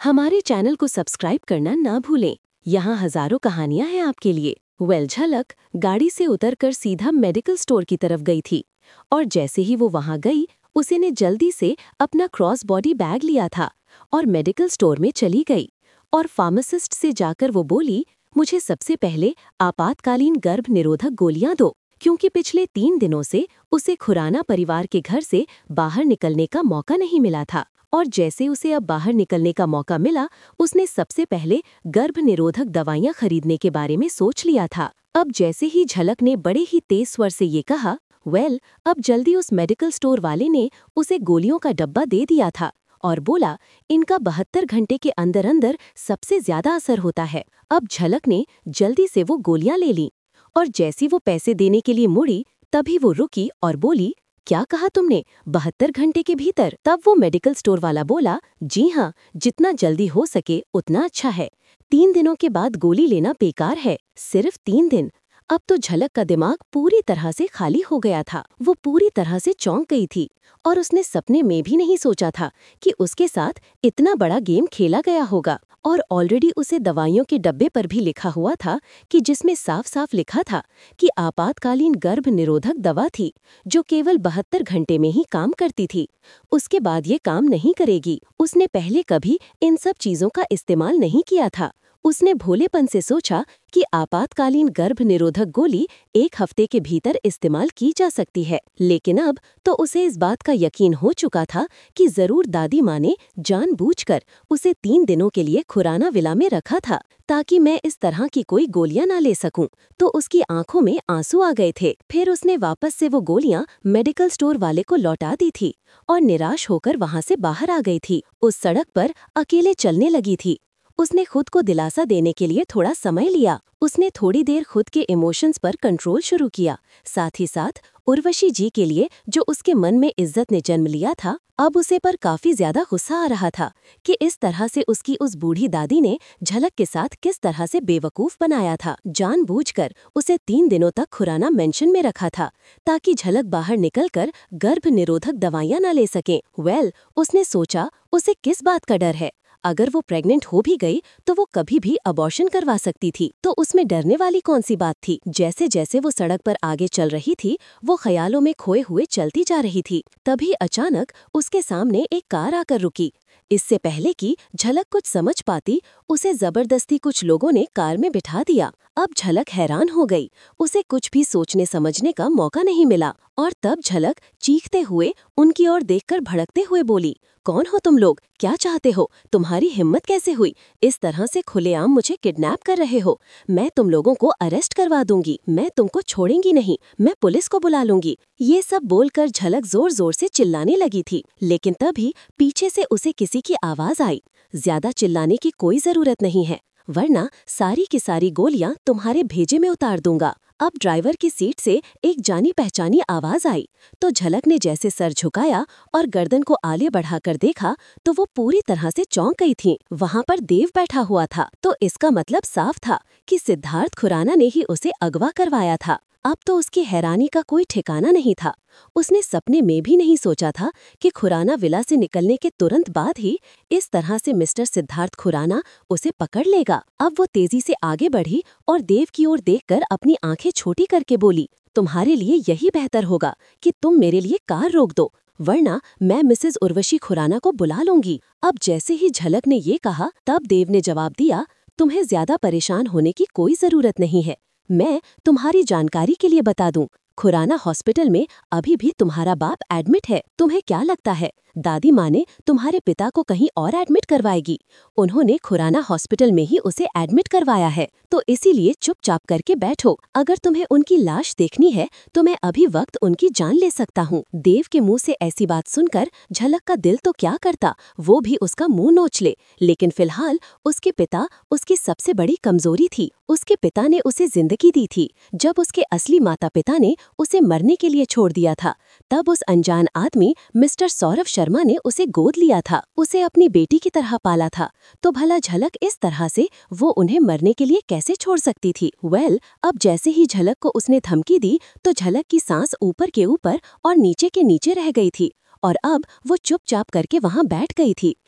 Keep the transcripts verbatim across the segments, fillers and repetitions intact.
हमारे चैनल को सब्सक्राइब करना ना भूलें। यहाँ हजारों कहानियां हैं आपके लिए। वेल झलक गाड़ी से उतरकर सीधा मेडिकल स्टोर की तरफ गई थी और जैसे ही वो वहां गई उसे ने जल्दी से अपना क्रॉस बॉडी बैग लिया था और मेडिकल स्टोर में चली गई और फार्मासिस्ट से जाकर वो बोली, मुझे सबसे पहले आपातकालीन गर्भ निरोधक गोलियां दो, क्योंकि पिछले तीन दिनों से उसे खुराना परिवार के घर से बाहर निकलने का मौका नहीं मिला था और जैसे उसे अब बाहर निकलने का मौका मिला उसने सबसे पहले गर्भ निरोधक दवाइयां खरीदने के बारे में सोच लिया था। अब जैसे ही झलक ने बड़े ही तेज स्वर से ये कहा, वेल अब जल्दी उस मेडिकल स्टोर वाले ने उसे गोलियों का डब्बा दे दिया था और बोला, इनका बहत्तर घंटे के अंदर अंदर सबसे ज्यादा असर होता है। अब झलक ने जल्दी से वो गोलियां ले लीं और जैसी वो पैसे देने के लिए मुड़ी तभी वो रुकी और बोली, क्या कहा तुमने, बहत्तर घंटे के भीतर? तब वो मेडिकल स्टोर वाला बोला, जी हाँ, जितना जल्दी हो सके उतना अच्छा है। तीन दिनों के बाद गोली लेना बेकार है, सिर्फ तीन दिन। अब तो झलक का दिमाग पूरी तरह से खाली हो गया था। वो पूरी तरह से चौंक गई थी और उसने सपने में भी नहीं सोचा था कि उसके साथ इतना बड़ा गेम खेला गया होगा। और ऑलरेडी उसे दवाइयों के डब्बे पर भी लिखा हुआ था कि जिसमें साफ साफ लिखा था कि आपातकालीन गर्भ निरोधक दवा थी जो केवल बहत्तर घंटे में ही काम करती थी, उसके बाद ये काम नहीं करेगी। उसने पहले कभी इन सब चीजों का इस्तेमाल नहीं किया था। उसने भोलेपन से सोचा कि आपातकालीन गर्भ निरोधक गोली एक हफ्ते के भीतर इस्तेमाल की जा सकती है, लेकिन अब तो उसे इस बात का यकीन हो चुका था कि जरूर दादी माँ ने जानबूझकर उसे तीन दिनों के लिए खुराना विला में रखा था ताकि मैं इस तरह की कोई गोलियां ना ले सकूं। तो उसकी आंखों में आंसू आ गए थे। फिर उसने वापस से वो गोलियां मेडिकल स्टोर वाले को लौटा दी थी और निराश होकर वहां से बाहर आ गई थी। उस सड़क पर अकेले चलने लगी थी। उसने खुद को दिलासा देने के लिए थोड़ा समय लिया। उसने थोड़ी देर खुद के इमोशंस पर कंट्रोल शुरू किया। साथ ही साथ उर्वशी जी के लिए जो उसके मन में इज्जत ने जन्म लिया था, अब उसे पर काफी ज्यादा गुस्सा आ रहा था कि इस तरह से उसकी उस बूढ़ी दादी ने झलक के साथ किस तरह से बेवकूफ बनाया था। जानबूझकर उसे तीन दिनों तक खुराना मेंशन में रखा था ताकि झलक बाहर निकलकर गर्भ निरोधक दवाइयां न ले सके। वेल उसने सोचा, उसे किस बात का डर है? अगर वो प्रेग्नेंट हो भी गई तो वो कभी भी अबॉर्शन करवा सकती थी, तो उसमें डरने वाली कौन सी बात थी। जैसे जैसे वो सड़क पर आगे चल रही थी वो ख्यालों में खोए हुए चलती जा रही थी। तभी अचानक उसके सामने एक कार आकर रुकी। इससे पहले कि झलक कुछ समझ पाती उसे जबरदस्ती कुछ लोगों ने कार में बिठा दिया। अब झलक हैरान हो गई, उसे कुछ भी सोचने समझने का मौका नहीं मिला और तब झलक चीखते हुए उनकी ओर देखकर भड़कते हुए बोली, कौन हो तुम लोग, क्या चाहते हो, तुम्हारी हिम्मत कैसे हुई, इस तरह से खुलेआम मुझे किडनैप कर रहे हो? मैं तुम लोगों को अरेस्ट करवा दूंगी, मैं तुमको छोड़ूंगी नहीं, मैं पुलिस को बुला लूंगी। ये सब बोलकर झलक जोर जोर से चिल्लाने लगी थी, लेकिन तभी पीछे से उसे किसी की आवाज आई, ज्यादा चिल्लाने की कोई जरूरत नहीं है, वरना सारी की सारी गोलियां तुम्हारे भेजे में उतार दूंगा। अब ड्राइवर की सीट से एक जानी पहचानी आवाज आई तो झलक ने जैसे सर झुकाया और गर्दन को आगे बढ़ाकर देखा तो वो पूरी तरह से चौंक गई थी। वहां पर देव बैठा हुआ था, तो इसका मतलब साफ था कि सिद्धार्थ खुराना ने ही उसे अगवा करवाया था। अब तो उसकी हैरानी का कोई ठिकाना नहीं था। उसने सपने में भी नहीं सोचा था कि खुराना विला से निकलने के तुरंत बाद ही इस तरह से मिस्टर सिद्धार्थ खुराना उसे पकड़ लेगा। अब वो तेजी से आगे बढ़ी और देव की ओर देखकर अपनी आंखें छोटी करके बोली, तुम्हारे लिए यही बेहतर होगा कि तुम मेरे लिए कार रोक दो, वरना मैं मिसेज उर्वशी खुराना को बुला लूंगी। अब जैसे ही झलक ने ये कहा तब देव ने जवाब दिया, तुम्हें ज्यादा परेशान होने की कोई जरूरत नहीं है। मैं तुम्हारी जानकारी के लिए बता दूं, खुराना हॉस्पिटल में अभी भी तुम्हारा बाप एडमिट है। तुम्हें क्या लगता है दादी माँ ने तुम्हारे पिता को कहीं और एडमिट करवाएगी? उन्होंने खुराना हॉस्पिटल में ही उसे एडमिट करवाया है, तो इसीलिए चुपचाप करके बैठो। अगर तुम्हें उनकी लाश देखनी है तो मैं अभी वक्त उनकी जान ले सकता हूँ। देव के मुंह से ऐसी बात सुनकर झलक का दिल तो क्या करता, वो भी उसका मुंह नोच ले, लेकिन फिलहाल उसके पिता उसकी सबसे बड़ी कमजोरी थी। उसके पिता ने उसे जिंदगी दी थी जब उसके असली माता पिता ने उसे मरने के लिए छोड़ दिया था। तब उस अनजान आदमी मिस्टर सौरभ शर्मा ने उसे गोद लिया था, उसे अपनी बेटी की तरह पाला था। तो भला झलक इस तरह से वो उन्हें मरने के लिए कैसे छोड़ सकती थी? वेल अब जैसे ही झलक को उसने धमकी दी तो झलक की सांस ऊपर के ऊपर और नीचे के नीचे रह गई थी और अब वो चुपचाप करके वहां बैठ गई थी।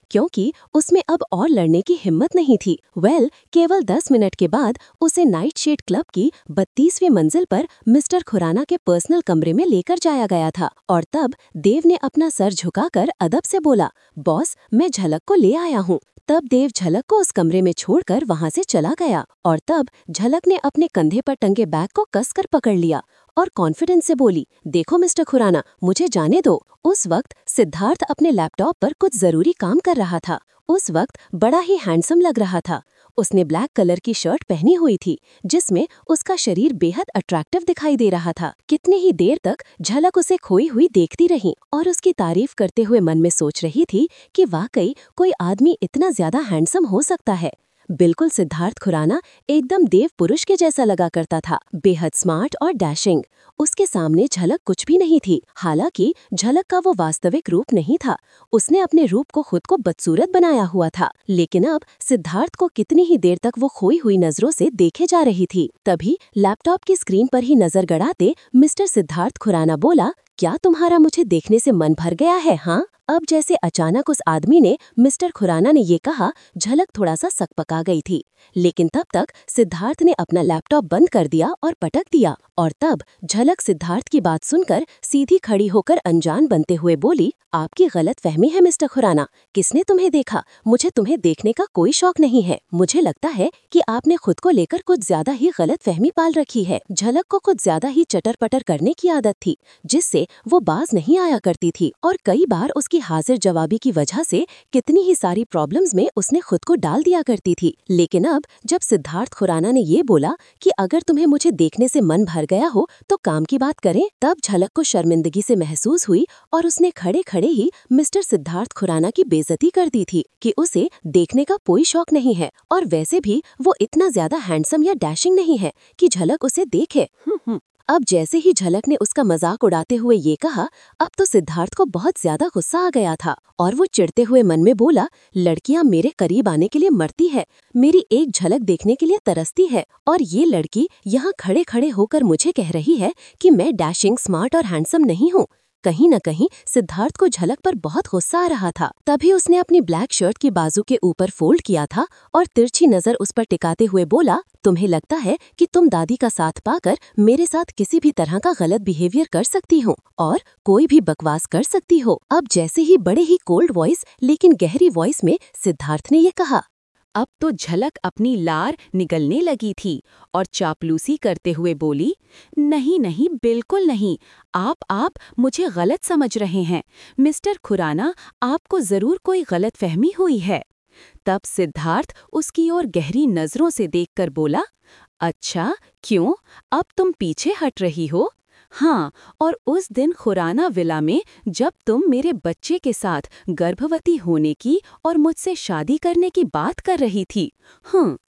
क्योंकि उसमें अब और लड़ने की हिम्मत नहीं थी। वेल well, केवल दस मिनट के बाद उसे नाइट शेड क्लब की बत्तीसवीं मंजिल पर मिस्टर खुराना के पर्सनल कमरे में लेकर जाया गया था और तब देव ने अपना सर झुकाकर अदब से बोला, बॉस, मैं झलक को ले आया हूँ। तब देव झलक को उस कमरे में छोड़कर वहां से चला गया और तब झलक ने अपने कंधे पर टंगे बैग को कसकर पकड़ लिया और कॉन्फिडेंस से बोली, देखो मिस्टर खुराना, मुझे जाने दो। उस वक्त सिद्धार्थ अपने लैपटॉप पर कुछ जरूरी काम कर रहा था। उस वक्त बड़ा ही हैंडसम लग रहा था। उसने ब्लैक कलर की शर्ट पहनी हुई थी जिसमें उसका शरीर बेहद अट्रैक्टिव दिखाई दे रहा था। कितनी ही देर तक झलक उसे खोई हुई देखती रही और उसकी तारीफ करते हुए मन में सोच रही थी कि वाकई कोई आदमी इतना ज्यादा हैंडसम हो सकता है। बिल्कुल सिद्धार्थ खुराना एकदम देव पुरुष के जैसा लगा करता था, बेहद स्मार्ट और डैशिंग। उसके सामने झलक कुछ भी नहीं थी। हालांकि झलक का वो वास्तविक रूप नहीं था। उसने अपने रूप को खुद को बदसूरत बनाया हुआ था, लेकिन अब सिद्धार्थ को कितनी ही देर तक वो खोई हुई नजरों से देखे जा रही थी। तभी लैपटॉप की स्क्रीन पर ही नजर गड़ाते मिस्टर सिद्धार्थ खुराना बोला, क्या तुम्हारा मुझे देखने से मन भर गया है? हाँ। अब जैसे अचानक उस आदमी ने मिस्टर खुराना ने ये कहा, झलक थोड़ा सा सकपका गई थी, लेकिन तब तक सिद्धार्थ ने अपना लैपटॉप बंद कर दिया और पटक दिया और तब झलक सिद्धार्थ की बात सुनकर सीधी खड़ी होकर अनजान बनते हुए बोली, आपकी गलत फहमी है मिस्टर खुराना। किसने तुम्हें देखा? मुझे तुम्हें देखने का कोई शौक नहीं है। मुझे लगता है कि आपने खुद को लेकर कुछ ज्यादा ही गलत फहमी पाल रखी है। झलक को कुछ ज्यादा ही चटर पटर करने की आदत थी जिससे वो बाज नहीं आया करती थी और कई बार उसकी हाजिर जवाबी की वजह से कितनी ही सारी प्रॉब्लम्स में उसने खुद को डाल दिया करती थी। लेकिन अब जब सिद्धार्थ खुराना ने ये बोला कि अगर तुम्हें मुझे देखने से मन भर गया हो तो काम की बात करें, तब झलक को शर्मिंदगी से महसूस हुई और उसने खड़े खड़े ही मिस्टर सिद्धार्थ खुराना की बेइज्जती कर दी थी कि उसे देखने का कोई शौक नहीं है और वैसे भी वो इतना ज्यादा हैंडसम या डैशिंग नहीं है कि झलक उसे देखे। अब जैसे ही झलक ने उसका मजाक उड़ाते हुए ये कहा, अब तो सिद्धार्थ को बहुत ज्यादा गुस्सा आ गया था और वो चिढ़ते हुए मन में बोला, लड़कियां मेरे करीब आने के लिए मरती है, मेरी एक झलक देखने के लिए तरसती है और ये लड़की यहाँ खड़े खड़े होकर मुझे कह रही है कि मैं डैशिंग, स्मार्ट और हैंडसम नहीं हूँ। कहीं न कहीं सिद्धार्थ को झलक पर बहुत गुस्सा आ रहा था। तभी उसने अपनी ब्लैक शर्ट की बाजू के ऊपर फोल्ड किया था और तिरछी नजर उस पर टिकाते हुए बोला, तुम्हें लगता है कि तुम दादी का साथ पाकर मेरे साथ किसी भी तरह का गलत बिहेवियर कर सकती हो और कोई भी बकवास कर सकती हो। अब जैसे ही बड़े ही कोल्ड वॉइस लेकिन गहरी वॉइस में सिद्धार्थ ने ये कहा। अब तो झलक अपनी लार निगलने लगी थी और चापलूसी करते हुए बोली, नहीं नहीं, बिल्कुल नहीं, आप आप मुझे गलत समझ रहे हैं। मिस्टर खुराना, आपको जरूर कोई गलत फहमी हुई है। तब सिद्धार्थ उसकी ओर गहरी नजरों से देखकर बोला, अच्छा, क्यों? अब तुम पीछे हट रही हो? हाँ, और उस दिन खुराना विला में जब तुम मेरे बच्चे के साथ गर्भवती होने की और मुझसे शादी करने की बात कर रही थी। हम्म